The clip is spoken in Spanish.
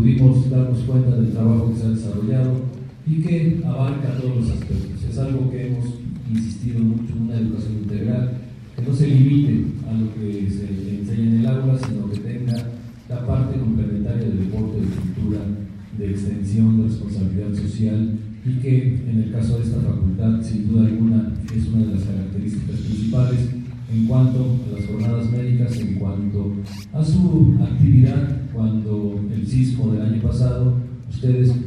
pudimos darnos cuenta del trabajo que se ha desarrollado y que abarca todos los aspectos. Es algo que hemos insistido mucho, una educación integral, que no se limite a lo que se enseña en el aula, sino que tenga la parte complementaria del deporte, de cultura, de extensión, de responsabilidad social, y que en el caso de esta facultad, sin duda alguna, es una de las características principales en cuanto a las jornadas médicas, en cuanto a su actividad. Cuando el sismo del año pasado, ustedes